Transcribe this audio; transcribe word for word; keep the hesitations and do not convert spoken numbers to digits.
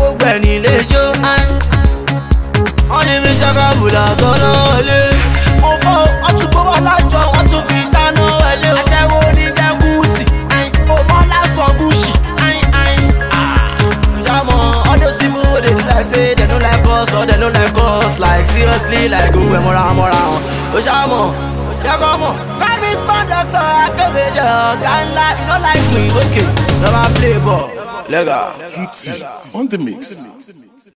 gbogbo ẹ̀ nílé jó. Wọ́n ní mi ṣàkàbùlà tọ́nà wọlé. Mo fọ́ wọ́n tún gbówó lájọ wọ́n tún fi sáná wọlé. Aṣẹ́wó ní jẹ́ gúúsì. Mo fọ́ last for Gucci. Ṣàmọ̀ all those people wey dey do like say they no like us or they no like us. Like seriously like gbogbo ẹ̀ mọ́ra mọ́ra wọn. Ó ṣàmọ̀ yẹ kọ́ mọ̀. Kábí small doctor Akéméjì ọ̀gá ńlá you no like me okay. Lọ́ máa play ball. Lega. Tutti on the mix.